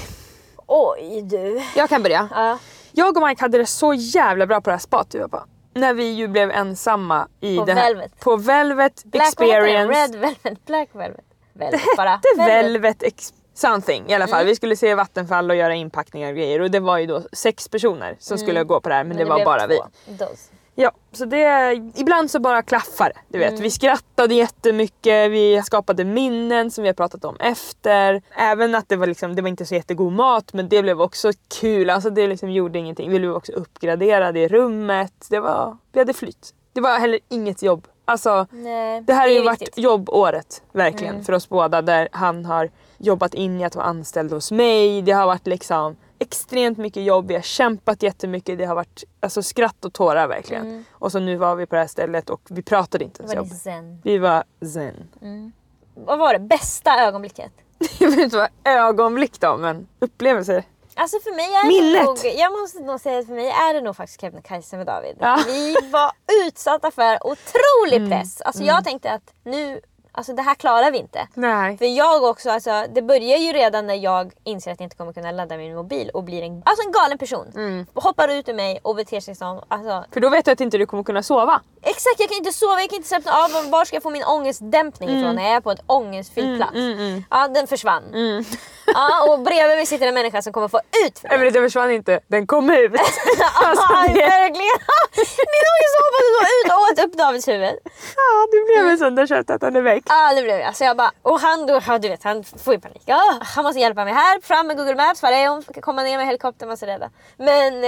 Oj du. Jag kan börja. Jag och Mike hade det så jävla bra på det här spat du var på. När vi ju blev ensamma i på det här. Velvet. På Velvet Black Experience. Red Velvet, Black Velvet. Det hette Velvet something i alla fall. Vi skulle se vattenfall och göra inpackningar och grejer. Och det var ju då 6 personer som skulle gå på det här. Men det var bara 2. Vi. Ja, så det ibland så bara klaffar, du vet. Vi skrattade jättemycket, vi skapade minnen som vi har pratat om efter. Även att det var liksom, det var inte så jättegod mat, men det blev också kul. Alltså det liksom gjorde ingenting. Vi blev också uppgraderade i rummet. Vi hade flyt. Det var heller inget jobb. Alltså, nej, det här har ju varit jobbåret verkligen för oss båda, där han har jobbat in i att vara anställd hos mig. Det har varit liksom extremt mycket jobb, vi har kämpat jättemycket, det har varit alltså skratt och tårar verkligen. Och så nu var vi på det här stället och vi pratade inte ens jobb. Vi var zen. Vad var det bästa ögonblicket? Jag vet inte vad ögonblick då, men upplevelser. Alltså för mig är minnet. Det nog, jag måste nog säga att för mig är det nog faktiskt Kebnekaise med David. Vi var utsatta för otrolig press. Alltså jag tänkte att nu, alltså det här klarar vi inte. Nej. För jag också, alltså det börjar ju redan när jag inser att jag inte kommer kunna ladda min mobil och blir en galen person. Hoppar ut ur mig och beter sig som, alltså. För då vet du att inte du kommer kunna sova. Exakt, jag kan inte sova, jag kan inte slappna av. Var ska jag få min ångestdämpning ifrån när jag är på ett ångestfylld plats? Ja, den försvann. Ja, och bredvid mig sitter en människa som kommer få ut för mig. Den försvann inte, den kom ut. Alltså, verkligen. Min ångest hoppade då ut och åt upp Davids huvud. Ja, det blev en sån där kött att han är väck. Ja, det blev jag. Så jag bara, och han då, ja, du vet, han får ju panik. Ja, han måste hjälpa mig här, fram med Google Maps, var är hon? Komma ner med helikoptern, måste rädda. Men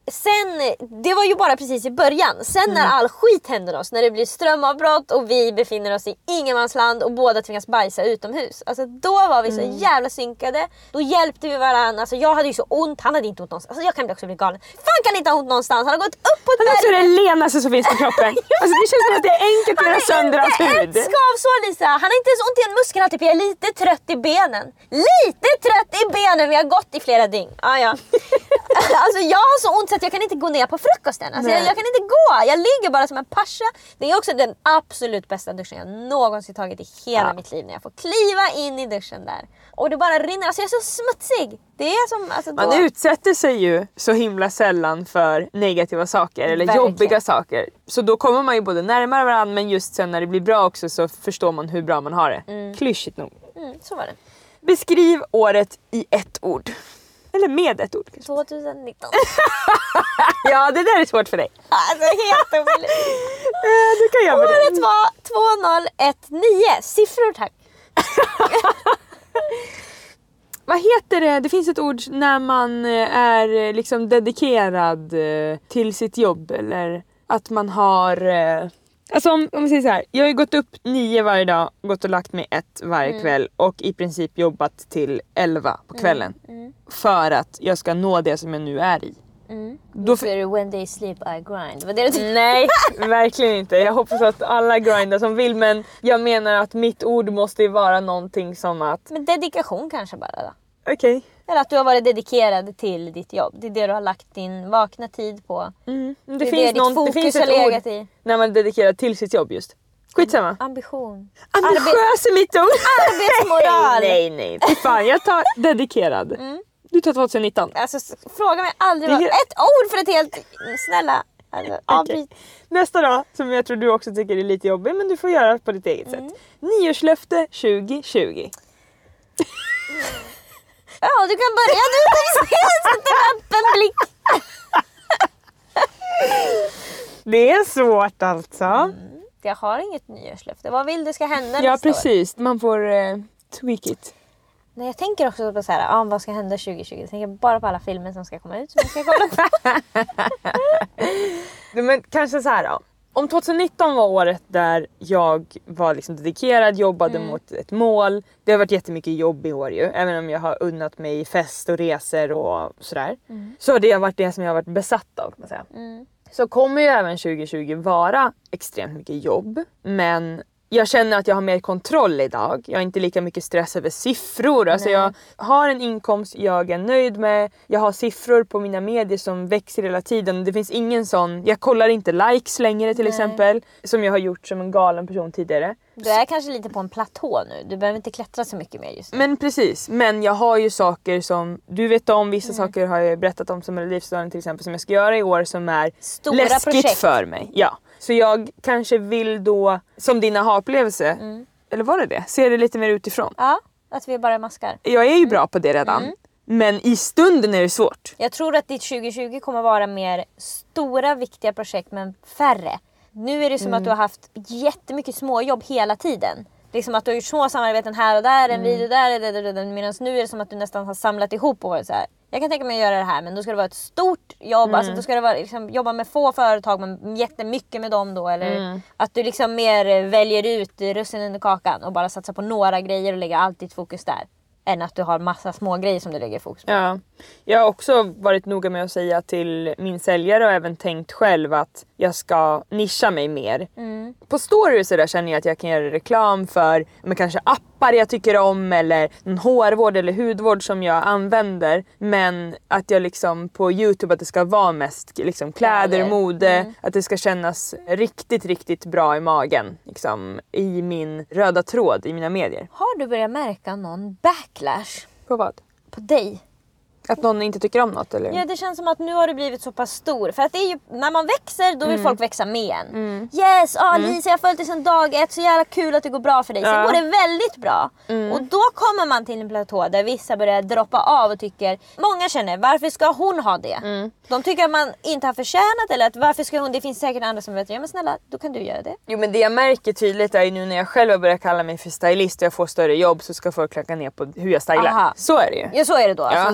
Sen, det var ju bara precis i början. Sen när all skit händer oss, när det blir strömavbrott och vi befinner oss i ingenmansland och båda tvingas bajsa utomhus. Alltså då var vi så jävla synkade. Då hjälpte vi varandra. Alltså jag hade ju så ont, han hade inte ont någonstans. Alltså jag kan också bli galen. Fan kan inte ha ont någonstans. Han har gått upp på ett berg. Han är det lenaste som finns på kroppen. Alltså det känns som att det är enkelt att göra sönder hans hud. Ett skavsår, Lisa. Han har inte ens ont i en muskel. Typ. Jag är lite trött i benen. Lite trött i benen. Vi har gått i flera dygn. Ja. Alltså jag har så ont så att jag kan inte gå ner på frukosten. Alltså jag kan inte gå. Jag ligger bara som en pascha. Det är också den absolut bästa duschen jag någonsin tagit i hela mitt liv. När jag får kliva in i duschen där. Och det bara rinner. Alltså jag är så smutsig. Det är som, alltså man utsätter sig ju så himla sällan för negativa saker. Eller jobbiga saker. Så då kommer man ju både närmare varandra. Men just sen när det blir bra också så förstår man hur bra man har det. Klyschigt nog. Så var det. Beskriv året i ett ord. Eller med ett ord kanske. 2019. Ja, det där är svårt för dig. Alltså helt omöjligt. Du kan göra det. Året var 2019. Siffror tack. Vad heter det? Det finns ett ord när man är liksom dedikerad till sitt jobb. Eller att man har... Alltså om vi säger så här. Jag har ju gått upp 9 varje dag. Gått och lagt mig 1 varje kväll. Och i princip jobbat till 11 på kvällen. För att jag ska nå det som jag nu är i. Då when they sleep I grind. Vad det Nej, verkligen inte. Jag hoppas att alla grindar som vill. Men jag menar att mitt ord måste ju vara någonting som att... Men dedikation kanske bara då. Okej. Eller att du har varit dedikerad till ditt jobb. Det är det du har lagt din vakna tid på. Det finns ett ord i. När man är dedikerad till sitt jobb just. Skitsamma. Ambition. Ambitiös är mitt ord. Arbetsmoral. Nej. Fan, jag tar dedikerad. Du tar 2019. Alltså fråga mig aldrig vad. Ett ord för ett helt... Snälla. Alltså, okay. Nästa då, som jag tror du också tycker är lite jobbig. Men du får göra på ditt eget sätt. Nyårslöfte 2020. Ja, du kan börja nu. Sätta öppen blick. Det är svårt alltså. Jag har inget nyårslöfte. Vad vill du ska hända Ja, nästa precis. år? Man får tweak it. Nej, jag tänker också på så här, vad ska hända 2020? Jag tänker bara på alla filmer som ska komma ut som jag ska kolla på. Men kanske så här då. Om 2019 var året där jag var liksom dedikerad, jobbade mot ett mål. Det har varit jättemycket jobb i år ju. Även om jag har unnat mig fest och resor och sådär. Så det har varit det som jag har varit besatt av kan man säga. Så kommer ju även 2020 vara extremt mycket jobb. Men jag känner att jag har mer kontroll idag. Jag har inte lika mycket stress över siffror. Alltså jag har en inkomst jag är nöjd med. Jag har siffror på mina medier som växer hela tiden. Det finns ingen sån... Jag kollar inte likes längre till exempel. Som jag har gjort som en galen person tidigare. Du är kanske lite på en platå nu. Du behöver inte klättra så mycket mer just nu. Men precis. Men jag har ju saker som... Du vet om vissa saker har jag berättat om som Melodifestivalen till exempel. Som jag ska göra i år som är stora läskigt projekt för mig. Ja. Så jag kanske vill då, som din aha-upplevelse, eller var det? Se det lite mer utifrån. Ja, att vi bara maskar. Jag är ju bra på det redan. Men i stunden är det svårt. Jag tror att ditt 2020 kommer vara mer stora, viktiga projekt men färre. Nu är det som att du har haft jättemycket småjobb hela tiden. Liksom att du har gjort små samarbeten här och där, en video där, medan nu är det som att du nästan har samlat ihop och varit så här. Jag kan tänka mig att göra det här, men då ska det vara ett stort jobb. Alltså då ska det vara liksom, jobba med få företag men jättemycket med dem då. Eller att du liksom mer väljer ut russinen i kakan och bara satsar på några grejer och lägger allt ditt fokus där. Än att du har massa små grejer som du lägger fokus på. Ja. Jag har också varit noga med att säga till min säljare och även tänkt själv att jag ska nischa mig mer. På stories där känner jag att jag kan göra reklam för kanske appar jag tycker om eller en hårvård eller hudvård som jag använder. Men att jag liksom på YouTube att det ska vara mest liksom kläder och mode. Att det ska kännas riktigt, riktigt bra i magen. Liksom, i min röda tråd i mina medier. Har du börjat märka någon backlash? På vad? På dig? Att någon inte tycker om något eller? Ja, det känns som att nu har du blivit så pass stor. För att det är ju, när man växer då vill folk växa med en. Yes, Lisa jag har följt dig sedan dag 1. Så jävla kul att det går bra för dig. Sen går det väldigt bra. Och då kommer man till en platå där vissa börjar droppa av och tycker, många känner, varför ska hon ha det? De tycker att man inte har förtjänat eller att varför ska hon, det finns säkert andra som vet, ja men snälla, då kan du göra det. Jo men det jag märker tydligt är ju nu när jag själv börjar kalla mig för stylist och jag får större jobb så ska folk klacka ner på hur jag stylar. Så är det ju. Ja så är det då. Alltså, så här,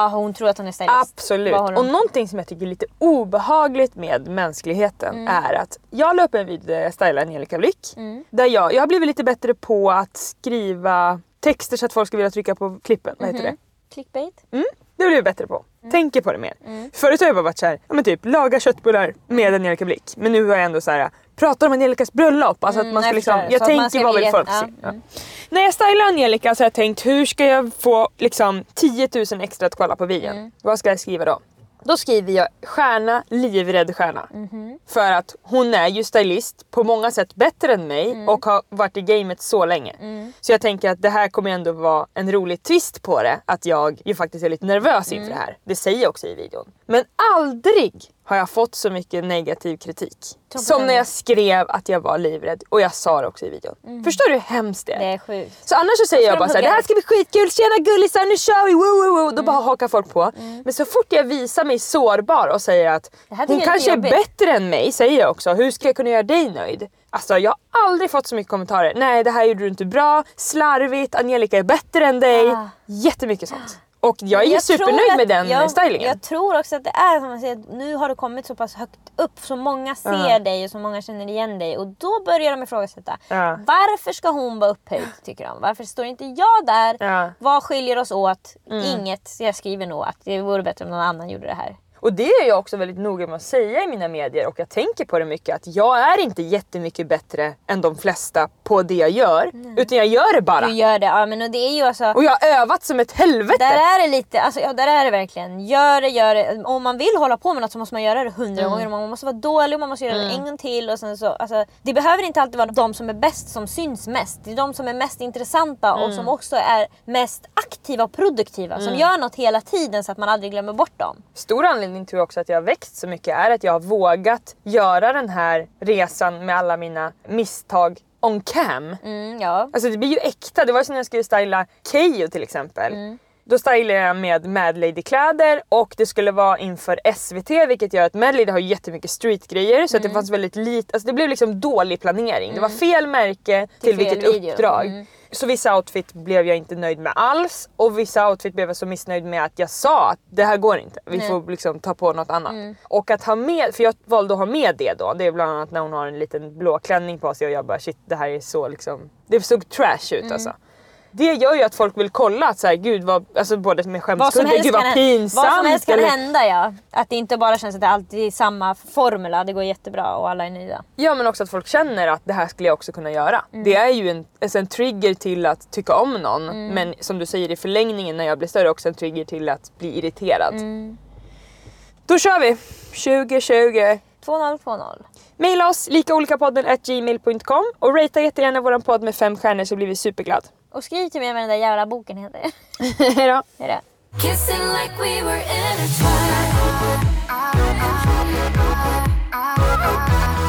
hon tror att hon är stylist. Absolut. Och någonting som jag tycker är lite obehagligt med mänskligheten är att jag la upp en video där jag stylar Angelica Blick. Där jag har blivit lite bättre på att skriva texter så att folk ska vilja trycka på klippen. Vad heter det? Clickbait. Det blir jag bättre på. Tänker på det mer. Förut har jag bara varit såhär, ja men typ laga köttbullar med Angelica Blick. Men nu har jag ändå såhär, pratar om Angelicas bröllop. Alltså att man ska liksom, jag tänker vad vill folk se. Ja. När jag stylar Angelica så har jag tänkt, hur ska jag få liksom 10 000 extra att kolla på videon? Vad ska jag skriva då? Då skriver jag stjärna, livrädd stjärna. För att hon är ju stylist på många sätt bättre än mig och har varit i gamet så länge. Så jag tänker att det här kommer ändå vara en rolig twist på det. Att jag ju faktiskt är lite nervös inför det här. Det säger jag också i videon. Men aldrig har jag fått så mycket negativ kritik. Som när jag skrev att jag var livrädd. Och jag sa det också i videon. Förstår du hur hemskt det är? Det är sjukt. Så annars så säger jag bara såhär, det här ska bli skitkul, tjena gullisar, nu kör vi, woo. Då bara hakar folk på. Men så fort jag visar mig sårbar och säger att hon kanske är bättre än mig, säger jag också, hur ska jag kunna göra dig nöjd? Alltså jag har aldrig fått så mycket kommentarer. Nej, det här gjorde du inte bra, slarvigt, Angelica är bättre än dig. Jättemycket sånt. Och jag är ju supernöjd med den stylingen. Jag tror också att det är som man säger, nu har du kommit så pass högt upp så många ser dig och så många känner igen dig. Och då börjar de ifrågasätta. Varför ska hon vara upphöjd, tycker de? Varför står inte jag där? Vad skiljer oss åt? Inget. Jag skriver nog att det vore bättre om någon annan gjorde det här. Och det är jag också väldigt noga med att säga i mina medier, och jag tänker på det mycket, att jag är inte jättemycket bättre än de flesta på det jag gör, utan jag gör det bara. Du gör det, ja, men det är ju alltså... Och jag har övat som ett helvete. Där är det lite, alltså, ja, där är det verkligen. Gör det. Om man vill hålla på med något så måste man göra det 100 gånger. Man måste vara dålig, man måste göra det en gång till. Och sen så, alltså, det behöver inte alltid vara de som är bäst som syns mest. Det är de som är mest intressanta och som också är mest aktiva och produktiva. Som gör något hela tiden så att man aldrig glömmer bort dem. Stor anledning tror jag också att jag har växt så mycket är att jag har vågat göra den här resan med alla mina misstag on cam. Alltså det blir ju äkta. Det var som när jag skulle styla Keyyo till exempel. Då stylade jag med Mad Lady-kläder och det skulle vara inför SVT, vilket gör att Mad Lady har jättemycket streetgrejer så att det fanns väldigt lite, alltså det blev liksom dålig planering. Det var fel märke till vilket uppdrag. Så vissa outfit blev jag inte nöjd med alls och vissa outfit blev jag så missnöjd med att jag sa att det här går inte. Vi får liksom ta på något annat. Och att ha med, för jag valde att ha med det då. Det är bland annat när hon har en liten blå klänning på sig och jag bara shit, det här är så liksom, det såg trash ut alltså. Det gör ju att folk vill kolla att så här, gud vad, alltså både med skämskudde, gud vad pinsamt. Vad som helst kan hända, ja. Att det inte bara känns att det alltid är samma formula, det går jättebra och alla är nöjda. Ja, men också att folk känner att det här skulle jag också kunna göra. Det är ju en trigger till att tycka om någon, men som du säger i förlängningen när jag blir större också en trigger till att bli irriterad. Då kör vi 2020 2020. Maila oss likaolikapodden@gmail.com och ratea jättegärna våran podd med 5 stjärnor så blir vi superglad. Och skriv till mig vad den där jävla boken heter. Hejdå. Hejdå. Kissing like we were intertwined.